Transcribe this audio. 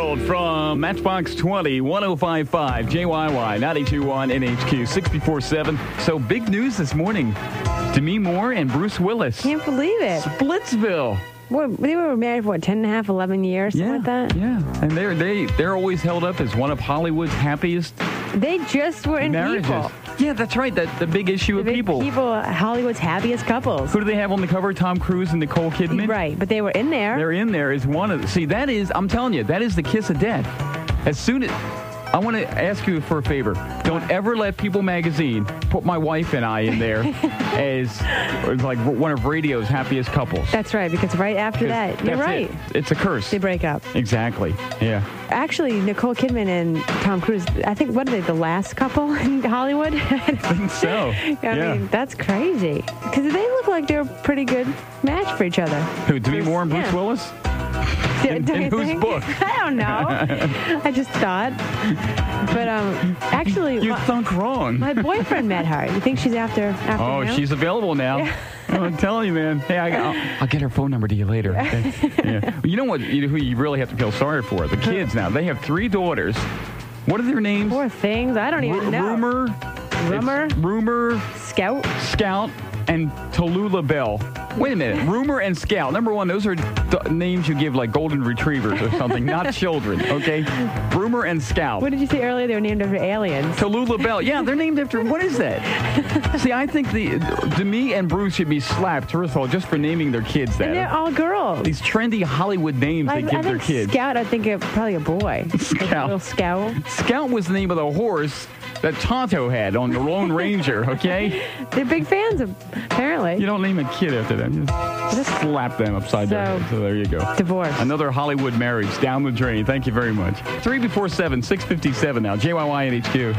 World from Matchbox 20, 105.5, JYY, 92.1 NHQ, 6 before 7. So big news this morning. Demi Moore and Bruce Willis. Can't believe it. Splitsville. What, they were married for, 10 and a half, 11 years, something like that? Yeah, and they're always held up as one of Hollywood's happiest They just were in marriages. People. Yeah, that's right. The big issue The of big People. Hollywood's happiest couples. Who do they have on the cover? Tom Cruise and Nicole Kidman? Right, but they were in there. They're in there as one of the... See, that is, I'm telling you, that is the kiss of death. As soon as... I want to ask you for a favor. Don't ever let People magazine put my wife and I in there as like one of radio's happiest couples. That's right, because right after that, you're right. It's a curse. They break up. Exactly. Yeah. Actually, Nicole Kidman and Tom Cruise, I think, what are they, the last couple in Hollywood? I think so. I mean, that's crazy. Because they look like they're a pretty good match for each other. Who, Demi Moore and Bruce Willis? In whose book? I don't know. I just thought. But actually... You thunk wrong. My boyfriend met her. You think she's after Oh, him? she's available now. Yeah. I'm telling you, man. Hey, I'll get her phone number to you later. Okay? Yeah. You know what? Who you really have to feel sorry for? The kids now. They have 3 daughters. What are their names? Poor things. I don't even know. Rumor. Scout, and Tallulah Bell. Wait a minute. Rumor and Scout. Number one, those are names you give like golden retrievers or something, not children, okay? Rumor and Scout. What did you say earlier? They were named after aliens. Tallulah Bell. Yeah, they're named after... What is that? See, I think Demi and Bruce should be slapped, first of all, just for naming their kids that. And they're all girls. These trendy Hollywood names they give their kids. Scout, I think probably a boy. Scout. A little Scout. Scout was the name of the horse that Tonto had on the Lone Ranger, okay? They're big fans, apparently. You don't name a kid after them. Just slap them upside their head. So there you go. Divorce. Another Hollywood marriage down the drain. Thank you very much. 3 before 7, 6:57 now. JYY and HQ.